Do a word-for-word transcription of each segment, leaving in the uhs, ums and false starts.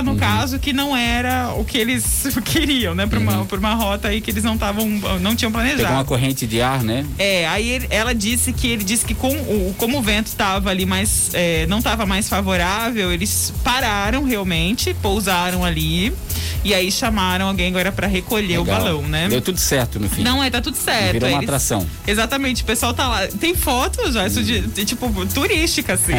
no uhum. caso, que não era o que eles queriam, né? Por, uhum. uma, por uma rota aí que eles não estavam, não tinham planejado. Pegou uma corrente de ar, né? É, aí ele, ela disse que ele disse que com o, como o vento estava ali mais, é, não estava mais favorável, eles pararam realmente, pousaram ali e aí chamaram alguém agora para recolher Legal. o balão, né? Deu tudo certo no fim. Não, é, tá tudo certo. Virou uma eles, atração. Exatamente, o pessoal tá lá. Tem fotos, já, isso de, de tipo turística, assim.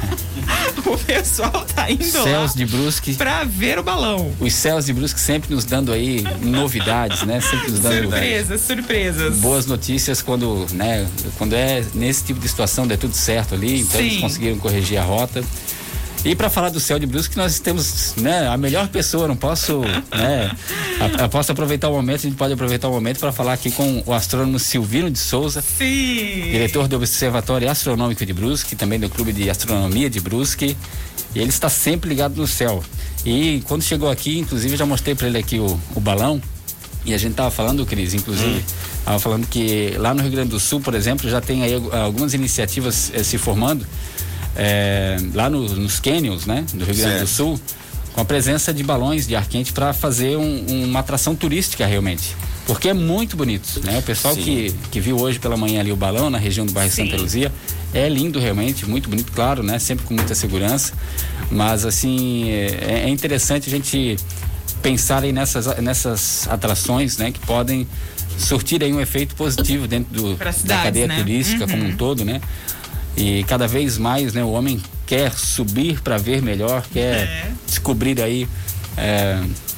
O pessoal tá indo Céus lá de Brusque pra ver o balão. Os Céus de Brusque sempre nos dando aí novidades, né? Sempre nos dando surpresas, surpresas. Boas notícias quando, né? Quando é nesse tipo de situação, der tudo certo ali, então Sim. eles conseguiram corrigir a rota. E para falar do Céu de Brusque, nós temos, né, a melhor pessoa, não posso, né, a, a, posso aproveitar o momento, a gente pode aproveitar o momento para falar aqui com o astrônomo Silvino de Souza, Sim. diretor do Observatório Astronômico de Brusque, também do Clube de Astronomia de Brusque, e ele está sempre ligado no céu. E quando chegou aqui, inclusive, já mostrei para ele aqui o, o balão, e a gente tava falando, Cris, inclusive, hum. tava falando que lá no Rio Grande do Sul, por exemplo, já tem aí algumas iniciativas eh, se formando, É, lá no, nos canyons, né, do Rio Grande certo. do Sul, com a presença de balões de ar quente para fazer um, uma atração turística realmente, porque é muito bonito, né? O pessoal que, que viu hoje pela manhã ali o balão na região do bairro Sim. Santa Luzia, é lindo realmente, muito bonito, claro, né? Sempre com muita segurança, mas assim, é, é interessante a gente pensar aí nessas, nessas atrações, né? Que podem surtir aí um efeito positivo dentro do, cidades, da cadeia né? turística uhum. como um todo, né? E cada vez mais, né, o homem quer subir para ver melhor, quer é. descobrir aí é,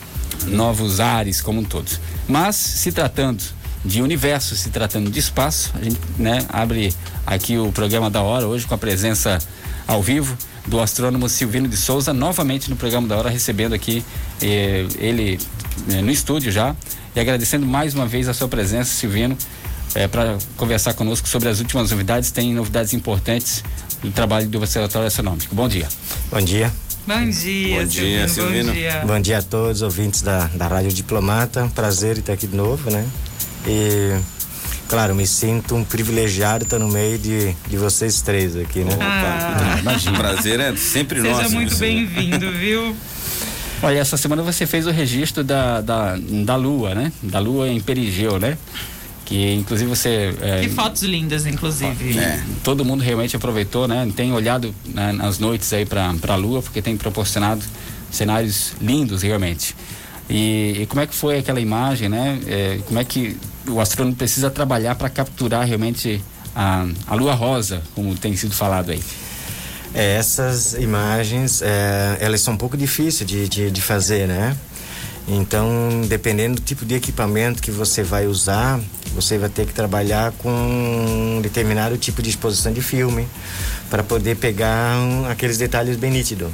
novos ares como um todo. Mas se tratando de universo, se tratando de espaço, a gente, né, abre aqui o programa da hora hoje com a presença ao vivo do astrônomo Silvino de Souza, novamente no programa da hora, recebendo aqui eh, ele eh, no estúdio já, e agradecendo mais uma vez a sua presença, Silvino. É, para conversar conosco sobre as últimas novidades, tem novidades importantes do trabalho do Observatório Astronômico. Bom dia. Bom dia. Bom dia, Bom dia, Silvino. Bom dia. Bom dia a todos, ouvintes da, da Rádio Diplomata. Prazer estar aqui de novo, né? E, claro, me sinto um privilegiado estar no meio de, de vocês três aqui, né? Ah. Imagina. Prazer é sempre Seja nosso. Seja muito bem-vindo, viu? Olha, essa semana você fez o registro da, da, da Lua, né? Da Lua em perigeu, né? Que inclusive você... É, que fotos lindas, inclusive. É, todo mundo realmente aproveitou, né? Tem olhado, né, nas noites aí para a Lua, porque tem proporcionado cenários lindos realmente. E, e como é que foi aquela imagem, né? É, como é que o astrônomo precisa trabalhar para capturar realmente a, a Lua rosa, como tem sido falado aí? É, essas imagens, é, elas são um pouco difíceis de, de, de fazer, né? Então, dependendo do tipo de equipamento que você vai usar, você vai ter que trabalhar com um determinado tipo de exposição de filme para poder pegar um, aqueles detalhes bem nítidos.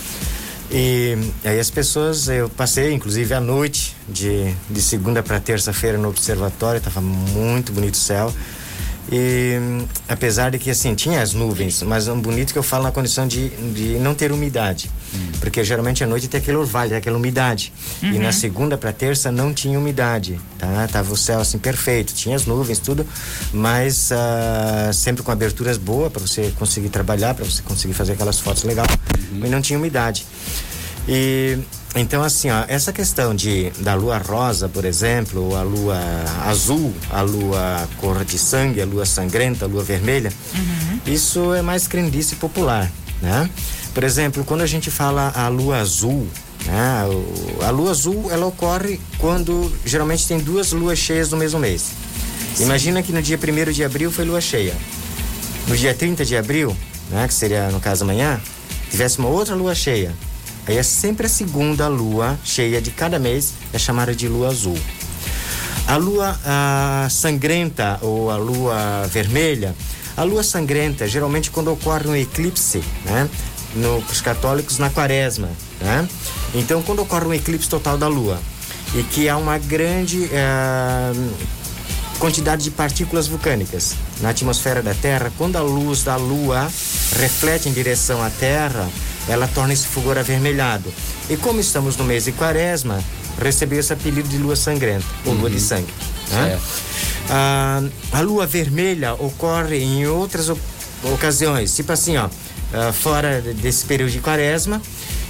E aí as pessoas, eu passei inclusive a noite de, de segunda para terça-feira no observatório, estava muito bonito o céu. E apesar de que assim tinha as nuvens, mas um bonito que eu falo na condição de, de não ter umidade, uhum. porque geralmente à noite tem aquele orvalho, tem aquela umidade, uhum. e na segunda para terça não tinha umidade, tá? Tava o céu assim perfeito, tinha as nuvens tudo, mas uh, sempre com aberturas boas para você conseguir trabalhar, para você conseguir fazer aquelas fotos legais, uhum. mas não tinha umidade. E então assim, ó, essa questão de da lua rosa, por exemplo, a lua azul, a lua cor de sangue, a lua sangrenta, a lua vermelha, uhum. isso é mais crendice popular, né? Por exemplo, quando a gente fala a lua azul, né? A lua azul, ela ocorre quando geralmente tem duas luas cheias no mesmo mês. Sim. Imagina que no dia primeiro de abril foi lua cheia. No dia trinta de abril, né, que seria no caso amanhã, tivesse uma outra lua cheia. Aí é sempre a segunda lua cheia de cada mês, é chamada de lua azul. A lua a sangrenta ou a lua vermelha, a lua sangrenta geralmente quando ocorre um eclipse, né? No, os católicos na quaresma, né? Então quando ocorre um eclipse total da lua e que há uma grande uh, quantidade de partículas vulcânicas na atmosfera da Terra, quando a luz da lua reflete em direção à Terra, ela torna esse fulgor avermelhado. E como estamos no mês de quaresma, recebeu esse apelido de lua sangrenta, ou uhum. lua de sangue. Né? Ah, a lua vermelha ocorre em outras ocasiões, tipo assim, ó, ah, fora desse período de quaresma,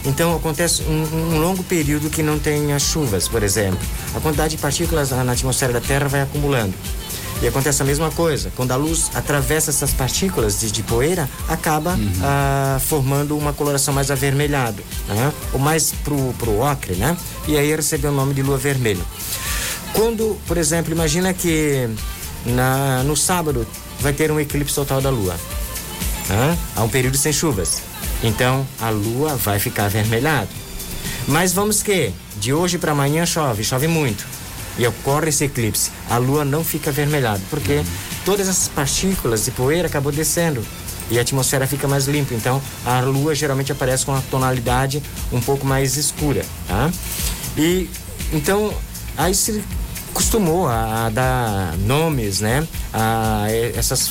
Então acontece um, um longo período que não tem as chuvas, por exemplo. A quantidade de partículas na atmosfera da Terra vai acumulando. E acontece a mesma coisa, quando a luz atravessa essas partículas de, de poeira, acaba uhum. ah, formando uma coloração mais avermelhada, né? Ou mais pro, pro ocre, né? E aí recebeu o nome de lua vermelha. Quando, por exemplo, imagina que na, no sábado vai ter um eclipse total da lua, né? Há um período sem chuvas, então a lua vai ficar avermelhada. Mas vamos que de hoje para amanhã chove, chove muito. E ocorre esse eclipse, a lua não fica avermelhada, porque uhum. todas essas partículas de poeira acabou descendo e a atmosfera fica mais limpa, então a lua geralmente aparece com uma tonalidade um pouco mais escura, tá? E então aí se costumou a, a dar nomes, né, a essas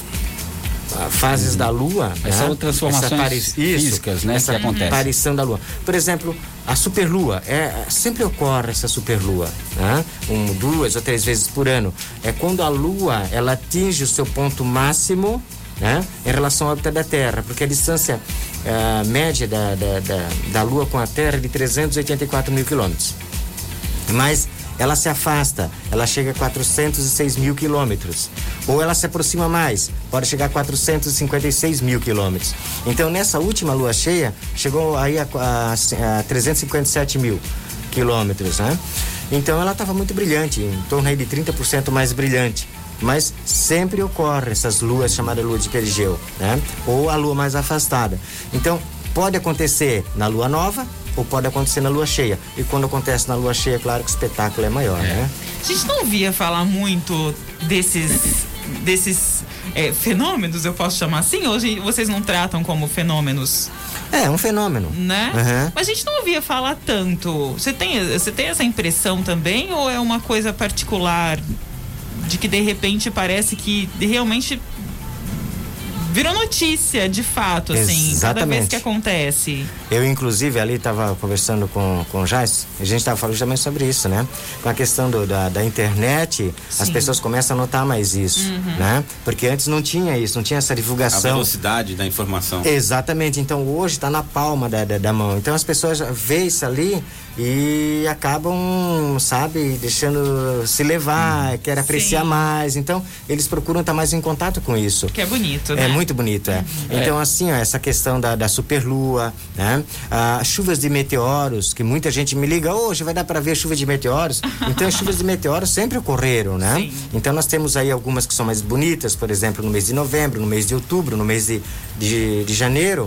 a fases uhum. da lua, essas né? São transformações apari- físicas, isso, né, essa que acontece. aparição da lua. Por exemplo, a superlua, é, sempre ocorre essa superlua, né? Um, duas ou três vezes por ano. É quando a lua, ela atinge o seu ponto máximo, né, em relação à órbita da Terra, porque a distância uh, média da, da, da, da lua com a Terra é de trezentos e oitenta e quatro mil quilômetros. Mas ela se afasta, ela chega a quatrocentos e seis mil quilômetros. Ou ela se aproxima mais, pode chegar a quatrocentos e cinquenta e seis mil quilômetros. Então, nessa última lua cheia, chegou aí a, a, a trezentos e cinquenta e sete mil quilômetros, né? Então, ela estava muito brilhante, em torno aí de trinta por cento mais brilhante. Mas sempre ocorre essas luas chamadas lua de perigeu, né? Ou a lua mais afastada. Então, pode acontecer na lua nova, ou pode acontecer na lua cheia. E quando acontece na lua cheia, claro que o espetáculo é maior, é. né? A gente não ouvia falar muito desses, desses é, fenômenos, eu posso chamar assim? Hoje vocês não tratam como fenômenos? É, um fenômeno. Né? Uhum. Mas a gente não ouvia falar tanto. Você tem, você tem essa impressão também? Ou é uma coisa particular de que de repente parece que realmente virou notícia, de fato, assim, Exatamente. cada vez que acontece? Eu, inclusive, ali estava conversando com, com o Jais, a gente estava falando justamente sobre isso, né? Com a questão do, da, da internet, Sim. as pessoas começam a notar mais isso, uhum. né? Porque antes não tinha isso, não tinha essa divulgação. A velocidade da informação. Exatamente, então hoje está na palma da, da, da mão. Então as pessoas veem isso ali e acabam, sabe, deixando se levar, hum. querem apreciar Sim. mais. Então eles procuram estar mais em contato com isso. Que é bonito, né? É muito bonito, é. Uhum. Então, é. assim, ó, essa questão da, da superlua, né? Ah, chuvas de meteoros, que muita gente me liga, hoje vai dar para ver chuva de meteoros. Então, as chuvas de meteoros sempre ocorreram, né? Sim. Então, nós temos aí algumas que são mais bonitas, por exemplo, no mês de novembro, no mês de outubro, no mês de, de, de janeiro.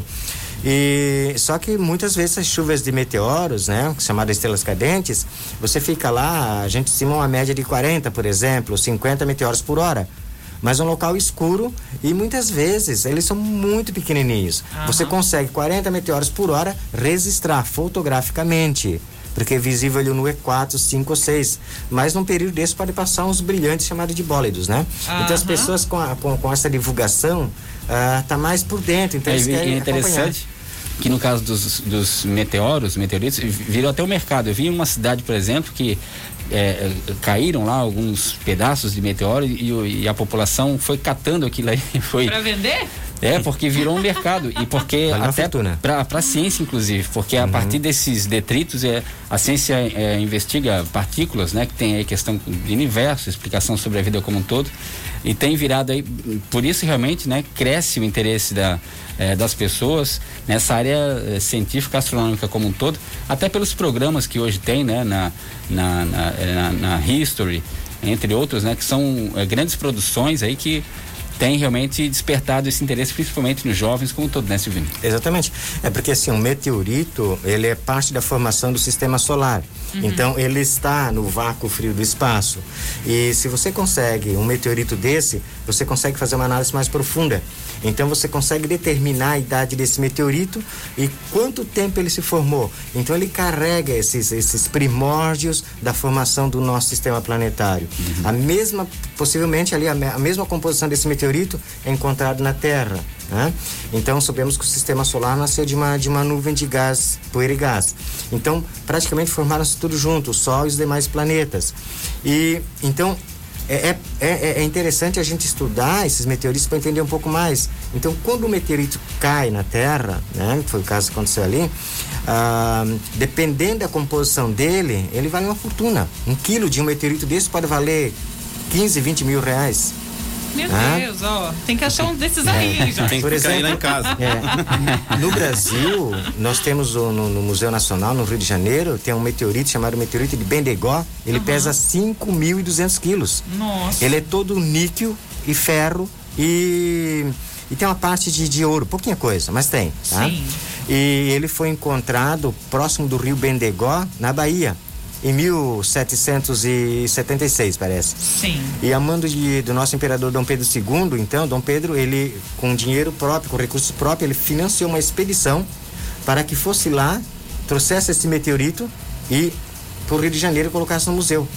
E só que muitas vezes as chuvas de meteoros, né, chamadas estrelas cadentes, você fica lá, a gente estima uma média de quarenta, por exemplo, cinquenta meteoros por hora. Mas um local escuro e muitas vezes eles são muito pequenininhos. Uhum. Você consegue quarenta meteoros por hora registrar fotograficamente, porque é visível ali no E quatro, cinco ou seis. Mas num período desse pode passar uns brilhantes chamados de bólidos, né? Uhum. Então as pessoas com, a, com, com essa divulgação uh, tá mais por dentro. Então é, eles querem é interessante acompanhar. Que no caso dos, dos meteoros, meteoritos, virou até o mercado. Eu vi em uma cidade, por exemplo, que É, caíram lá alguns pedaços de meteoro e, e a população foi catando aquilo aí. Foi para vender? É, porque virou um mercado e porque vale até para a ciência, inclusive, porque uhum. a partir desses detritos é, a ciência é, investiga partículas, né, que tem aí questão de universo, explicação sobre a vida como um todo, e tem virado aí, por isso realmente, né, cresce o interesse da É, das pessoas nessa área é, científica, astronômica como um todo, até pelos programas que hoje tem, né, na, na, na, na, na History, entre outros, né, que são é, grandes produções aí que tem realmente despertado esse interesse, principalmente nos jovens como um todo, né, Silvino? Exatamente. É porque assim, um meteorito, ele é parte da formação do sistema solar. Uhum. Então, ele está no vácuo frio do espaço. E se você consegue um meteorito desse, você consegue fazer uma análise mais profunda. Então, você consegue determinar a idade desse meteorito e quanto tempo ele se formou. Então, ele carrega esses, esses primórdios da formação do nosso sistema planetário. Uhum. A mesma, possivelmente ali, a, a mesma composição desse meteorito é encontrado na Terra. Né? Então sabemos que o sistema solar nasceu de uma, de uma nuvem de gás, poeira e gás. Então praticamente formaram-se tudo junto, o Sol e os demais planetas. E então é, é, é interessante a gente estudar esses meteoritos para entender um pouco mais. Então, quando o meteorito cai na Terra, né, que foi o caso que aconteceu ali, ah, dependendo da composição dele, ele vale uma fortuna. Um quilo de um meteorito desse pode valer quinze, vinte mil reais. Meu ah? Deus, ó, tem que achar um desses aí, já. Tem que Por ficar aí exemplo, lá em casa. É, no Brasil, nós temos o, no, no Museu Nacional, no Rio de Janeiro, tem um meteorito chamado meteorito de Bendegó. Ele uhum. pesa cinco mil e duzentos quilos. Nossa. Ele é todo níquel e ferro e, e tem uma parte de, de ouro, pouquinha coisa, mas tem. Tá? Sim. E ele foi encontrado próximo do rio Bendegó, na Bahia, em mil setecentos e setenta e seis, parece. Sim. E a mando de, do nosso imperador Dom Pedro segundo, então, Dom Pedro, ele, com dinheiro próprio, com recursos próprios, ele financiou uma expedição para que fosse lá, trouxesse esse meteorito e, para o Rio de Janeiro, colocasse no museu.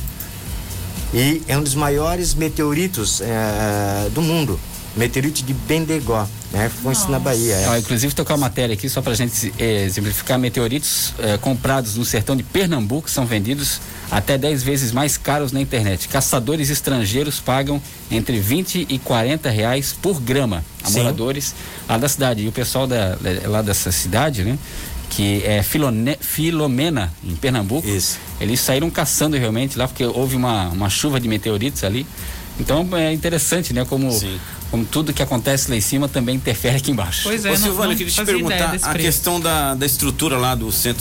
E é um dos maiores meteoritos é, do mundo. Meteorito de Bendegó, né? Foi isso na Bahia. É. Ah, inclusive, tocar uma matéria aqui só pra gente é, exemplificar. Meteoritos é, comprados no sertão de Pernambuco são vendidos até dez vezes mais caros na internet. Caçadores estrangeiros pagam entre vinte e quarenta reais por grama a Sim. moradores lá da cidade. E o pessoal da, lá dessa cidade, né? Que é Filone, Filomena, em Pernambuco. Isso. Eles saíram caçando realmente lá, porque houve uma, uma chuva de meteoritos ali. Então é interessante, né? Como, como tudo que acontece lá em cima também interfere aqui embaixo. Pois é. Ô, Silvana, eu queria te perguntar a preço. questão da, da estrutura lá do centro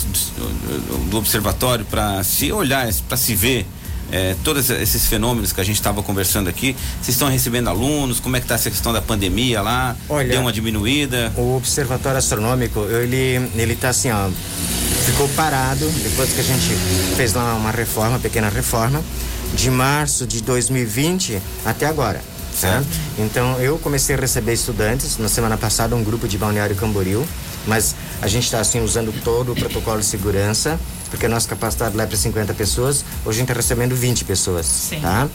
do, do observatório, para se olhar, para se ver é, todos esses fenômenos que a gente estava conversando aqui. Vocês estão recebendo alunos? Como é que está essa questão da pandemia lá? Olha, deu uma diminuída? O Observatório Astronômico, ele ele está assim, ó, ficou parado depois que a gente fez lá uma reforma, uma pequena reforma, de março de dois mil e vinte até agora. Certo? Então eu comecei a receber estudantes na semana passada, um grupo de Balneário Camboriú, mas a gente está assim usando todo o protocolo de segurança, porque a nossa capacidade lá é para cinquenta pessoas, hoje a gente está recebendo vinte pessoas. Sim. Tá?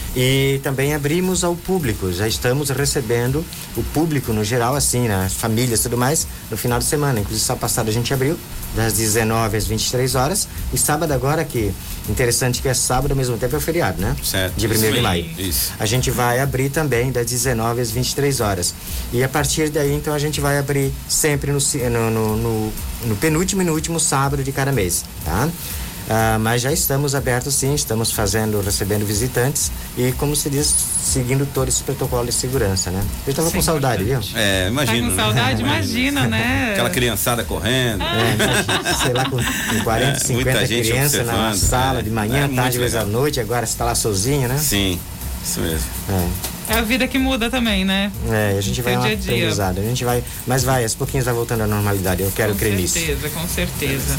E também abrimos ao público, já estamos recebendo o público no geral, assim, né? As famílias e tudo mais, no final de semana. Inclusive, sábado passado a gente abriu, das dezenove às vinte e três horas, e sábado agora, que interessante que é sábado ao mesmo tempo é o feriado, né? Certo. De primeiro de maio. Isso. A gente vai abrir também das dezenove às vinte e três horas. E a partir daí, então, a gente vai abrir sempre no, no, no, no, no penúltimo e no último sábado de cada mês, tá? Ah, mas já estamos abertos, sim, estamos fazendo, recebendo visitantes e, como se diz, seguindo todo esse protocolo de segurança, né? Eu estava com saudade, viu? É, imagina. Tá com saudade? Né? Imagina, né? Aquela criançada correndo. É, imagina, sei lá, com, com quarenta, cinquenta crianças na sala, de manhã, é, tarde, vezes à noite, agora você está lá sozinho, né? Sim, isso mesmo. É. É a vida que muda também, né? É, a gente vai uma aprendizado, a gente vai, mas vai, aos pouquinhos vai voltando à normalidade, eu quero crer nisso. Com certeza, com certeza.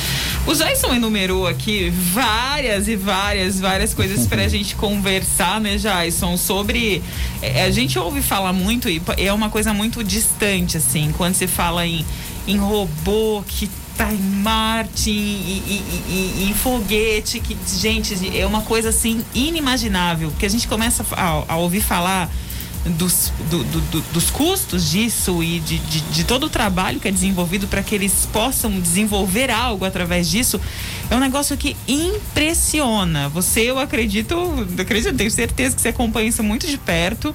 O Jason enumerou aqui várias e várias, várias coisas pra gente conversar, né, Jason? Sobre. É, a gente ouve falar muito, e é uma coisa muito distante, assim, quando se fala em, em robô que tá em Marte, e, e, e, e em foguete, que, gente, é uma coisa assim inimaginável, porque a gente começa a, a ouvir falar. Dos, do, do, do, dos custos disso e de, de, de todo o trabalho que é desenvolvido para que eles possam desenvolver algo através disso, é um negócio que impressiona. Você, eu acredito, eu acredito, tenho certeza que você acompanha isso muito de perto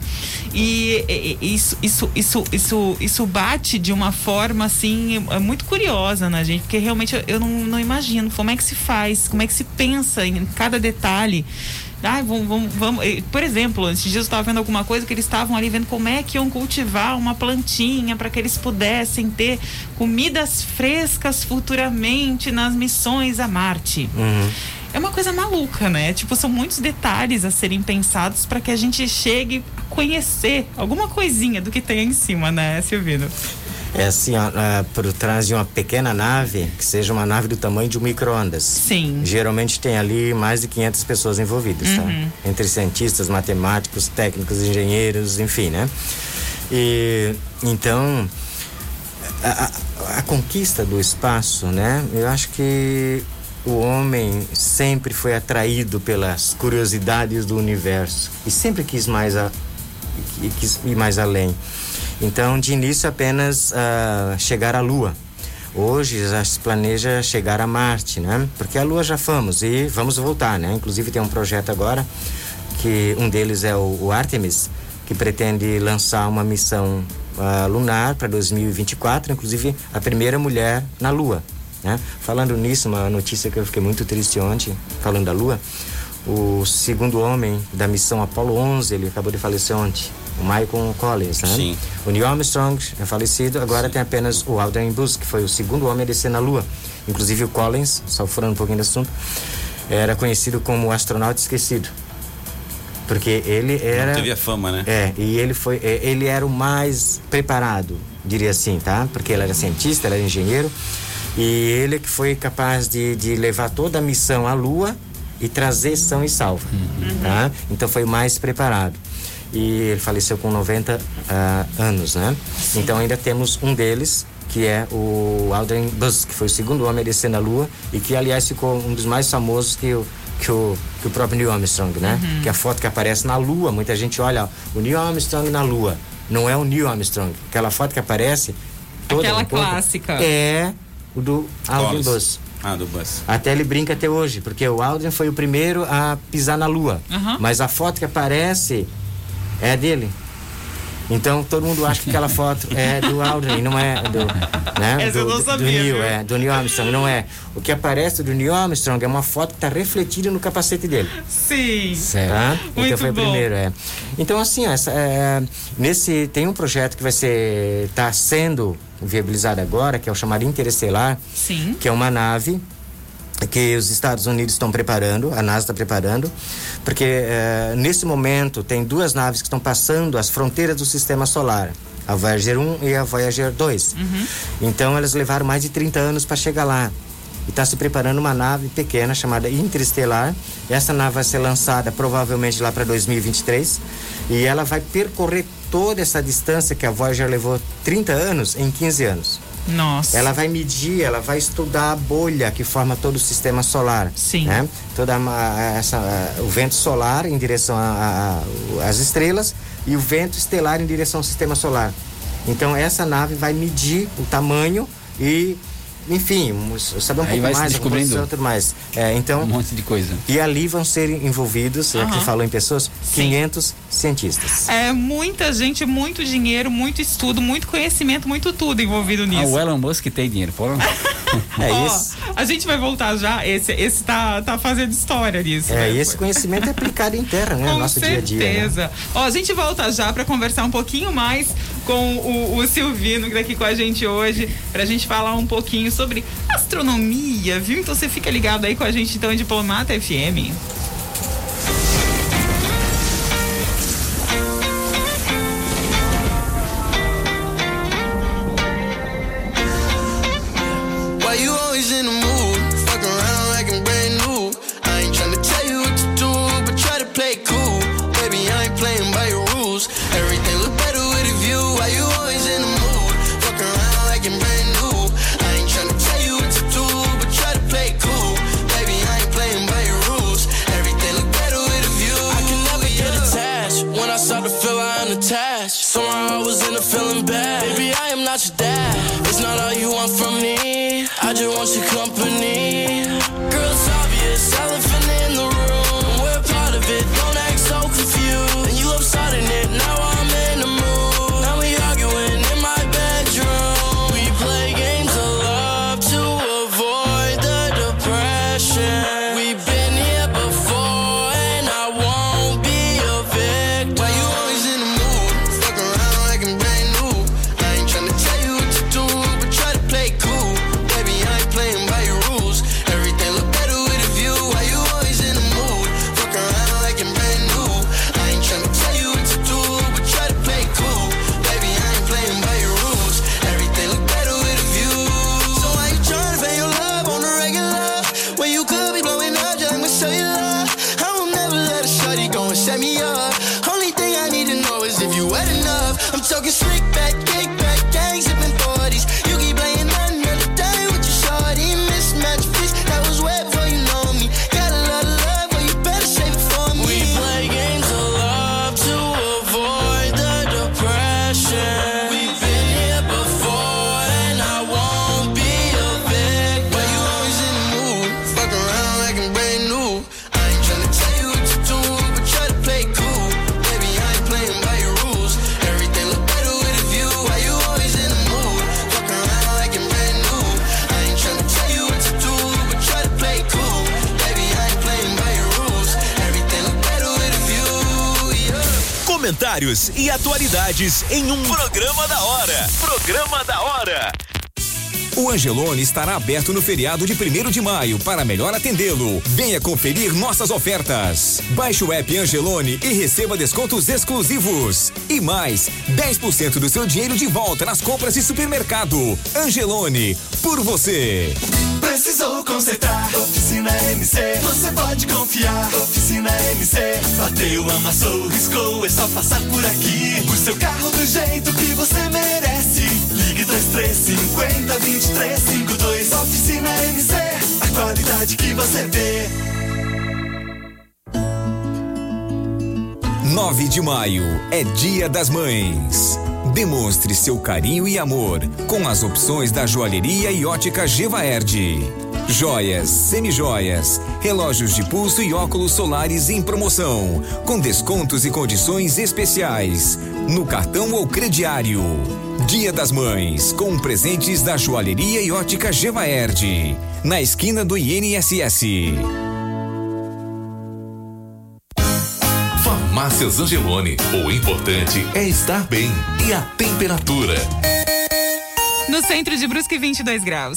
e, e, e isso, isso, isso, isso, isso bate de uma forma assim, muito curiosa na gente, porque realmente eu, eu não, não imagino como é que se faz, como é que se pensa em cada detalhe. Ah, vamos, vamos, vamos. Por exemplo, esses dias eu estava vendo alguma coisa que eles estavam ali vendo como é que iam cultivar uma plantinha para que eles pudessem ter comidas frescas futuramente nas missões a Marte. Uhum. É uma coisa maluca, né? Tipo, são muitos detalhes a serem pensados para que a gente chegue a conhecer alguma coisinha do que tem aí em cima, né, Silvino? É assim, ó, uh, por trás de uma pequena nave, que seja uma nave do tamanho de um micro-ondas. Sim. Geralmente tem ali mais de quinhentas pessoas envolvidas, uhum. tá? Entre cientistas, matemáticos, técnicos, engenheiros, enfim, né? E, então, a, a, a conquista do espaço, né? Eu acho que o homem sempre foi atraído pelas curiosidades do universo e sempre quis mais, a, quis ir mais além. Então, de início, apenas uh, chegar à Lua. Hoje já se planeja chegar a Marte, né? Porque a Lua já fomos e vamos voltar, né? Inclusive tem um projeto agora que um deles é o, o Artemis, que pretende lançar uma missão uh, lunar para dois mil e vinte e quatro, inclusive a primeira mulher na Lua, né? Falando nisso, uma notícia que eu fiquei muito triste ontem, falando da Lua, o segundo homem da missão Apollo onze, ele acabou de falecer ontem, o Michael Collins, né? Sim. O Neil Armstrong é falecido, agora tem apenas o Aldrin Busk, que foi o segundo homem a descer na Lua. Inclusive o Collins, só furando um pouquinho do assunto, era conhecido como o astronauta esquecido, porque ele era... Não teve a fama, né? É, e ele foi, ele era o mais preparado, diria assim, tá? Porque ele era cientista, ele era engenheiro, e ele que foi capaz de, de levar toda a missão à Lua e trazer são e salvo, uhum. Tá? Então foi o mais preparado. E ele faleceu com noventa uh, anos, né? Sim. Então ainda temos um deles, que é o Aldrin Busk, que foi o segundo homem a descer na Lua e que, aliás, ficou um dos mais famosos que o, que o, que o próprio Neil Armstrong, né? Uhum. Que a foto que aparece na Lua, muita gente olha, ó, o Neil Armstrong na Lua, não é o Neil Armstrong. Aquela foto que aparece, toda aquela clássica, é o do Aldrin Busk. Ah, do Buzz. Até ele brinca até hoje, porque o Aldrin foi o primeiro a pisar na Lua, uhum. Mas a foto que aparece é dele. Então todo mundo acha que aquela foto é do Aldrin, não é do, né? Essa eu não do, sabia, do Neil, viu? é, do Neil Armstrong, não é. O que aparece do Neil Armstrong é uma foto que está refletida no capacete dele. Sim. Certo. Tá? Muito então foi bom. O primeiro, é. Então assim, essa, é, nesse tem um projeto que vai ser, está sendo viabilizado agora, que é o chamado Interestelar. Sim. Que é uma nave que os Estados Unidos estão preparando, a NASA está preparando, porque eh, nesse momento tem duas naves que estão passando as fronteiras do Sistema Solar, a Voyager um e a Voyager dois. Uhum. Então elas levaram mais de trinta anos para chegar lá. E está se preparando uma nave pequena chamada Interestelar. Essa nave vai ser lançada provavelmente lá para dois mil e vinte e três e ela vai percorrer toda essa distância que a Voyager levou trinta anos em quinze anos. Nossa. Ela vai medir, ela vai estudar a bolha que forma todo o sistema solar. Sim. Né? Toda a, essa, a, o vento solar em direção às estrelas e o vento estelar em direção ao sistema solar. Então essa nave vai medir o tamanho e, enfim, saber um aí pouco vai mais, se descobrindo tudo mais. É, então, um monte de coisa. E ali vão ser envolvidos, já uhum. que você falou em pessoas, Sim. quinhentos cientistas. É muita gente, muito dinheiro, muito estudo, muito conhecimento, muito tudo envolvido nisso. Ah, o Elon Musk tem dinheiro, fala. É Ó, isso. A gente vai voltar já, esse, esse tá, tá fazendo história nisso. É, né? e esse conhecimento é aplicado em terra, né? Com no nosso certeza. dia a dia. Né? Ó, a gente volta já para conversar um pouquinho mais com o, o Silvino, que tá aqui com a gente hoje, pra gente falar um pouquinho sobre astronomia, viu? Então você fica ligado aí com a gente, então, em Diplomata F M. Somehow I was in a feeling bad. Baby, I am not your dad. It's not all you want from me. I just want your company. Girl, it's obvious, elephant in the room. We're part of it, don't act so confused. And you upstarting it, now I'm in the mood. Now we arguing in my bedroom. We play games of love to avoid the depression. We've been here before and I won't be a victim. Why you always in the mood? Rules. comentários e atualidades em um programa da hora. Programa da hora. O Angelone estará aberto no feriado de primeiro de maio para melhor atendê-lo. Venha conferir nossas ofertas. Baixe o app Angelone e receba descontos exclusivos. E mais, dez por cento do seu dinheiro de volta nas compras de supermercado. Angelone, por você. Precisou consertar, Oficina M C, você pode confiar. Oficina M C, bateu, amassou, riscou, é só passar por aqui. O seu carro do jeito que você merece. Ligue dois três cinco zero, dois três cinco dois. Oficina M C, a qualidade que você vê. nove de maio é Dia das Mães. Demonstre seu carinho e amor com as opções da joalheria e ótica Gevaerd. Joias, semijoias, relógios de pulso e óculos solares em promoção, com descontos e condições especiais, no cartão ou crediário. Dia das Mães, com presentes da joalheria e ótica Gevaerd, na esquina do I N S S. Farmácias Angelone, o importante é estar bem. E a temperatura? No centro de Brusque, vinte e dois graus.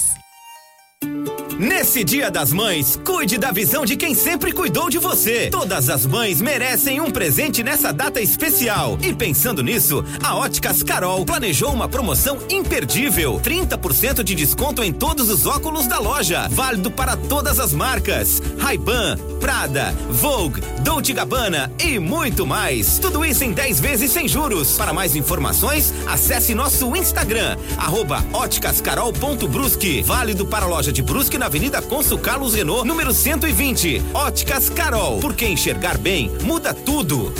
Nesse Dia das Mães, cuide da visão de quem sempre cuidou de você. Todas as mães merecem um presente nessa data especial. E pensando nisso, a Óticas Carol planejou uma promoção imperdível. trinta por cento de desconto em todos os óculos da loja. Válido para todas as marcas. Ray-Ban, Prada, Vogue, Dolce Gabbana e muito mais. Tudo isso em dez vezes sem juros. Para mais informações, acesse nosso Instagram, arroba óticascarol ponto brusque. Válido para a loja de Brusque na Avenida Consul Carlos Renault, número cento e vinte. Óticas Carol, porque enxergar bem muda tudo.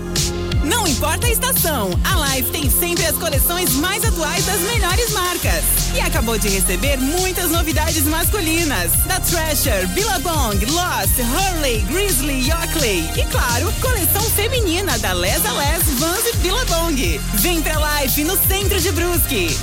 Não importa a estação, a Life tem sempre as coleções mais atuais das melhores marcas. E acabou de receber muitas novidades masculinas. Da Thrasher, Billabong, Lost, Hurley, Grizzly e Oakley. E claro, coleção feminina da Les a Les, Vans e Billabong. Vem pra Life no centro de Brusque.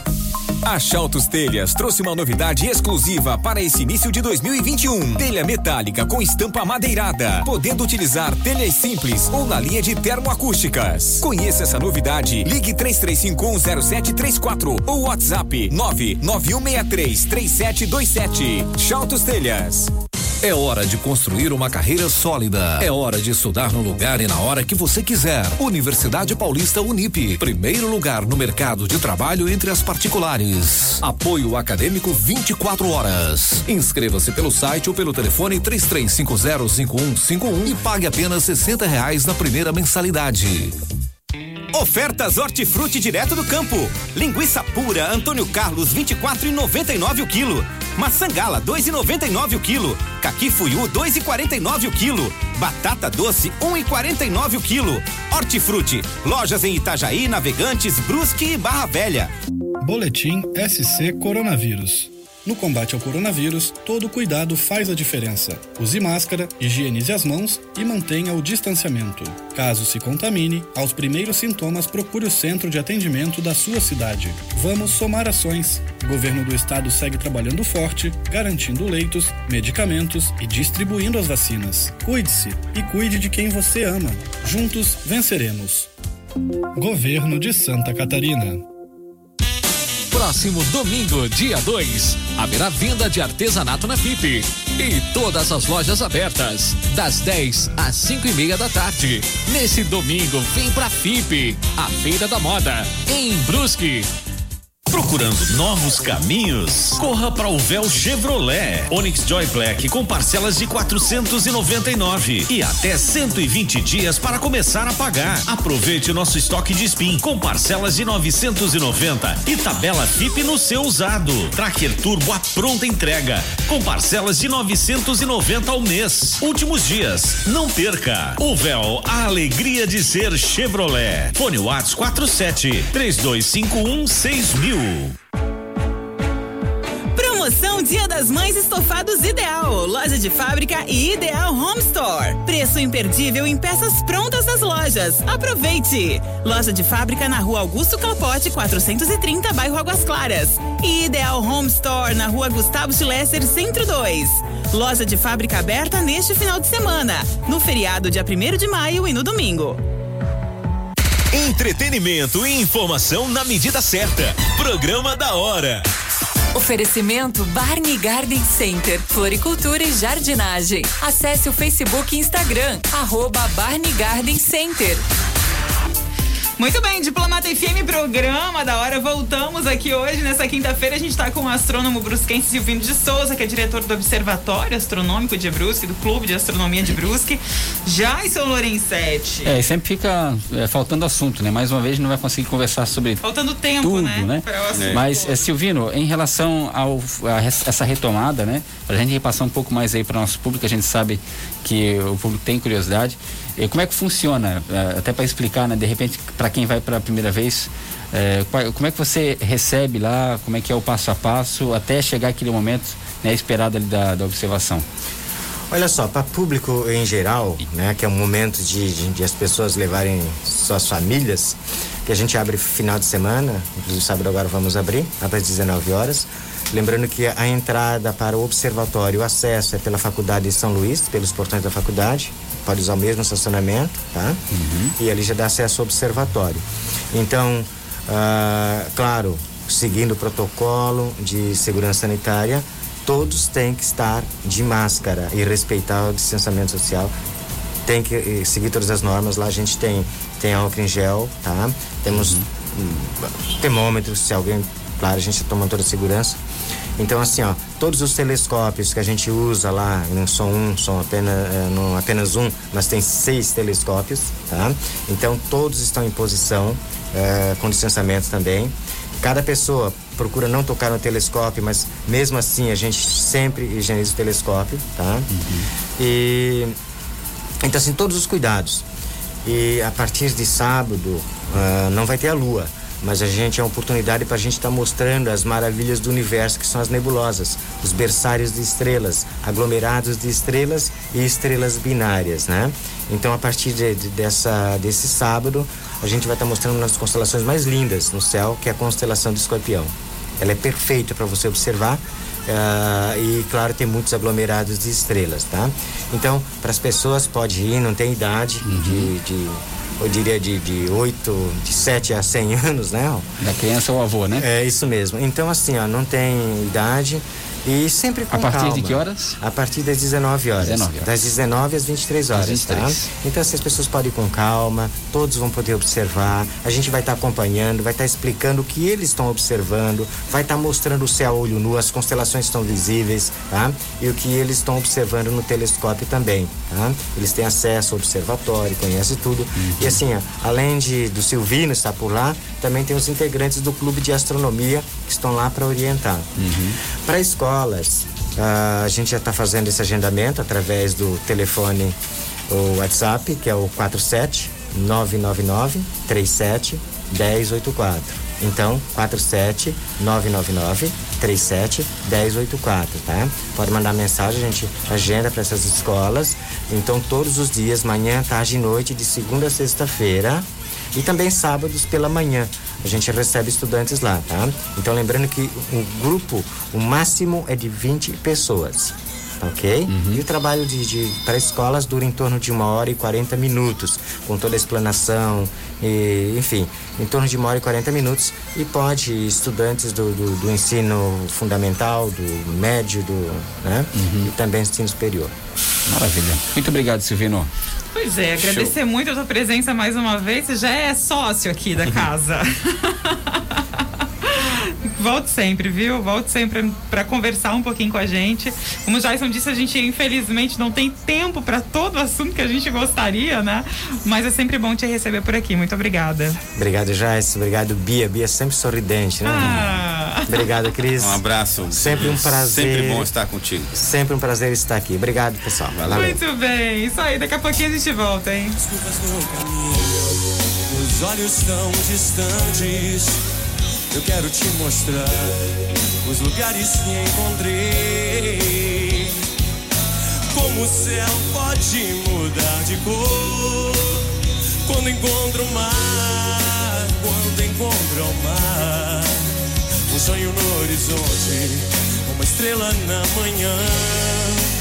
A Chaltos Telhas trouxe uma novidade exclusiva para esse início de dois mil e vinte e um. Telha metálica com estampa madeirada, podendo utilizar telhas simples ou na linha de termoacústicas. Conheça essa novidade. Ligue três três cinco um zero sete três quatro ou WhatsApp nove nove um seis três três sete dois sete. Chaltos Telhas. É hora de construir uma carreira sólida. É hora de estudar no lugar e na hora que você quiser. Universidade Paulista Unip. Primeiro lugar no mercado de trabalho entre as particulares. Apoio acadêmico vinte e quatro horas. Inscreva-se pelo site ou pelo telefone três três cinco zero cinco um cinco um e pague apenas sessenta reais na primeira mensalidade. Ofertas Hortifruti direto do campo. Linguiça pura Antônio Carlos vinte e quatro reais e noventa e nove o quilo. Maçã Gala dois reais e noventa e nove o quilo. Caqui Fuiu dois reais e quarenta e nove o quilo. Batata doce um real e quarenta e nove o quilo. Hortifruti, lojas em Itajaí, Navegantes, Brusque e Barra Velha. Boletim S C Coronavírus. No combate ao coronavírus, todo cuidado faz a diferença. Use máscara, higienize as mãos e mantenha o distanciamento. Caso se contamine, aos primeiros sintomas procure o centro de atendimento da sua cidade. Vamos somar ações. O governo do estado segue trabalhando forte, garantindo leitos, medicamentos e distribuindo as vacinas. Cuide-se e cuide de quem você ama. Juntos venceremos. Governo de Santa Catarina. Próximo domingo, dia dois, haverá venda de artesanato na F I P. E todas as lojas abertas, das dez às cinco e meia da tarde. Nesse domingo, vem pra F I P, a Feira da Moda, em Brusque. Procurando novos caminhos? Corra para o Véu Chevrolet. Onix Joy Black com parcelas de quatrocentos e noventa e nove e até cento e vinte dias para começar a pagar. Aproveite o nosso estoque de Spin com parcelas de novecentos e noventa e tabela F I P no seu usado. Tracker Turbo à pronta entrega com parcelas de novecentos e noventa ao mês. Últimos dias, não perca. O Véu, a alegria de ser Chevrolet. Fone Whats quatro sete três dois cinco um seis mil. Promoção Dia das Mães Estofados Ideal, loja de fábrica e Ideal Home Store. Preço imperdível em peças prontas das lojas. Aproveite! Loja de fábrica na Rua Augusto Clapote, quatrocentos e trinta, bairro Águas Claras. E Ideal Home Store na Rua Gustavo Schlesser, Centro dois. Loja de fábrica aberta neste final de semana, no feriado dia primeiro de maio e no domingo. Entretenimento e informação na medida certa. Programa da hora. Oferecimento Barney Garden Center, floricultura e jardinagem. Acesse o Facebook e Instagram, arroba Barney Garden Center. Muito bem, Diplomata F M, programa da hora. Voltamos aqui hoje, nessa quinta-feira. A gente está com o astrônomo brusquense Silvino de Souza, que é diretor do Observatório Astronômico de Brusque, do Clube de Astronomia de Brusque. Jason Lorenzetti. É, sempre fica é, faltando assunto, né? Mais uma vez não vai conseguir conversar sobre faltando tempo, tudo, né? né? É. Mas, é, Silvino, em relação ao a, essa retomada, né? Pra gente repassar um pouco mais aí para o nosso público, a gente sabe que o público tem curiosidade. E como é que funciona? Até para explicar, né? De repente, para quem vai pela primeira vez, é, como é que você recebe lá, como é que é o passo a passo, até chegar aquele momento, né, esperado ali da, da observação? Olha só, para público em geral, né, que é um momento de, de, de as pessoas levarem suas famílias, que a gente abre final de semana, inclusive sábado agora vamos abrir, às dezenove horas. Lembrando que a entrada para o observatório, o acesso é pela Faculdade de São Luís, pelos portões da faculdade, pode usar o mesmo estacionamento, tá? Uhum. E ali já dá acesso ao observatório. Então, ah, claro, seguindo o protocolo de segurança sanitária, todos têm que estar de máscara e respeitar o distanciamento social. Tem que seguir todas as normas. Lá a gente tem, tem álcool em gel, tá? Temos uhum. um, termômetros, se alguém, claro, a gente toma toda a segurança. Então, assim, ó, todos os telescópios que a gente usa lá, não são um, são apenas, é, não apenas um, mas tem seis telescópios, tá? Então, todos estão em posição, é, com distanciamento também. Cada pessoa procura não tocar no telescópio, mas mesmo assim a gente sempre higieniza o telescópio, tá? Uhum. E, então, assim, todos os cuidados. E a partir de sábado, uh, não vai ter a lua. Mas a gente é uma oportunidade para a gente estar tá mostrando as maravilhas do universo, que são as nebulosas, os berçários de estrelas, aglomerados de estrelas e estrelas binárias, né? Então, a partir de, de, dessa, desse sábado, a gente vai estar tá mostrando uma das constelações mais lindas no céu, que é a constelação de Escorpião. Ela é perfeita para você observar. Uh, e claro, tem muitos aglomerados de estrelas, tá? Então, para as pessoas pode ir, não tem idade, uhum. de, de eu diria de, de oito, de sete a cem anos, né? Da criança ou avô, né? É isso mesmo. Então, assim, ó, não tem idade e sempre com calma. A partir calma. de que horas? A partir das dezenove horas. dezenove horas. Das dezenove às vinte e três horas, vinte e três. Tá? Então, assim, as pessoas podem ir com calma, todos vão poder observar, a gente vai estar tá acompanhando, vai estar tá explicando o que eles estão observando, vai estar tá mostrando o céu a olho nu, as constelações estão visíveis, tá? E o que eles estão observando no telescópio também, tá? Eles têm acesso ao observatório, conhecem tudo. Uhum. E assim, ó, além de do Silvino estar por lá, também tem os integrantes do Clube de Astronomia que estão lá para orientar. Uhum. Para escolas, uh, a gente já está fazendo esse agendamento através do telefone, o WhatsApp, que é o quatro sete nove nove nove três sete um zero oito quatro. Então, quatro sete nove nove nove três sete um zero oito quatro, tá? Pode mandar mensagem, a gente agenda para essas escolas. Então, todos os dias, manhã, tarde e noite, de segunda a sexta-feira. E também sábados pela manhã. A gente recebe estudantes lá, tá? Então, lembrando que o grupo, o máximo é de vinte pessoas. Ok? Uhum. E o trabalho de, de para escolas dura em torno de uma hora e quarenta minutos, com toda a explanação, e, enfim, em torno de uma hora e quarenta minutos. E pode estudantes do, do, do ensino fundamental, do médio, do, né? Uhum. E também ensino superior. Maravilha. Muito obrigado, Silvino. Pois é, agradecer Show. muito a tua presença mais uma vez. Você já é sócio aqui da casa. Volte sempre, viu? Volte sempre para conversar um pouquinho com a gente. Como o Jason disse, a gente infelizmente não tem tempo para todo o assunto que a gente gostaria, né? Mas é sempre bom te receber por aqui. Muito obrigada. Obrigado, Jason. Obrigado, Bia. Bia sempre sorridente, né? Ah. Obrigado, Cris. Um abraço. Sempre um prazer. Sempre bom estar contigo. Sempre um prazer estar aqui. Obrigado, pessoal. Valeu. Muito bem. Isso aí. Daqui a pouquinho a gente volta, hein? Os olhos tão distantes. Eu quero te mostrar os lugares que encontrei. Como o céu pode mudar de cor quando encontro o mar, quando encontro o mar. Um sonho no horizonte, uma estrela na manhã.